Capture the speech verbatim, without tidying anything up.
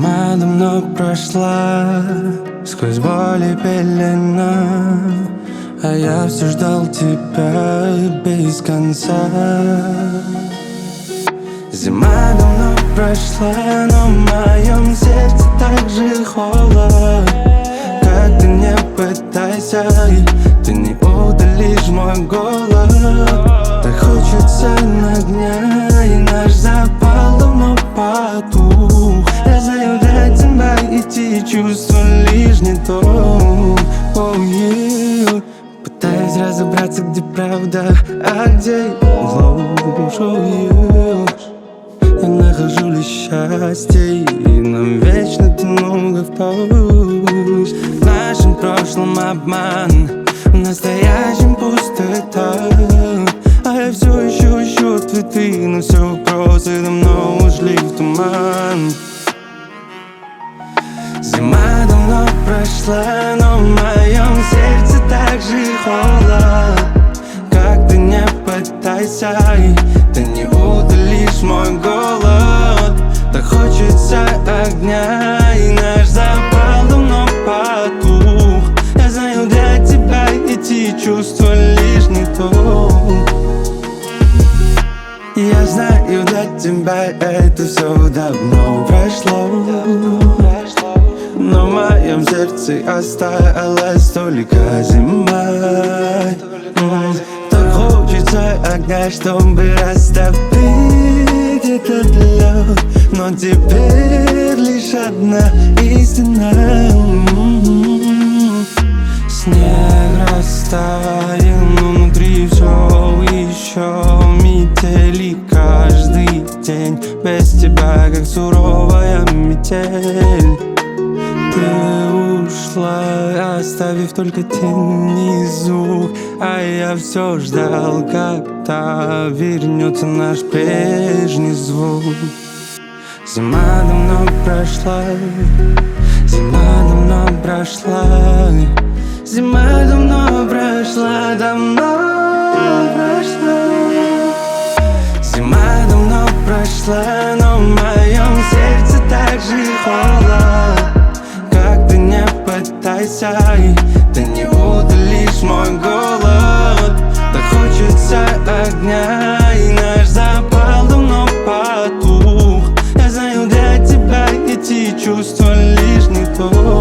Зима давно прошла, сквозь боль и пелена, а я все ждал тебя без конца. Зима давно прошла, но в моем сердце так же холод. Как ты не пытайся, ты не удалишь мой голод. Так хочется огня, и наш запал давно потух. Я знаю, для тебя эти чувства лишь не то. Oh, yeah. Пытаюсь разобраться, где правда, а где ложь. Oh, yeah. Я нахожу лишь счастье, и нам вечно тянуло в путь. В нашем прошлом обман, в настоящем пустота. А я все еще ищу ответы на все вопросы, давно ушли в туман. Зима давно прошла, но в моем сердце так же холод. Как ты не пытайся, ты не удалишь мой голод. Так хочется огня, и наш запал давно потух. Я знаю, для тебя эти чувства лишь не то. Я знаю, для тебя это все давно прошло, но в моем сердце осталась только зима. Так хочется огня, чтобы растопить этот лед, но теперь лишь одна истина. Снег растаял, но внутри все еще метели. Каждый день без тебя, как суровая метель. Ты ушла, оставив только тень и звук, а я все ждал, когда вернется наш прежний звук. Зима давно прошла, зима давно прошла, зима давно прошла, давно прошла. Зима давно прошла, но в моем сердце так же холод. Как ты не пытайся, ты не удалишь мой голод. Так хочется огня, и наш запал давно потух. Я знаю, для тебя эти чувства лишь не то.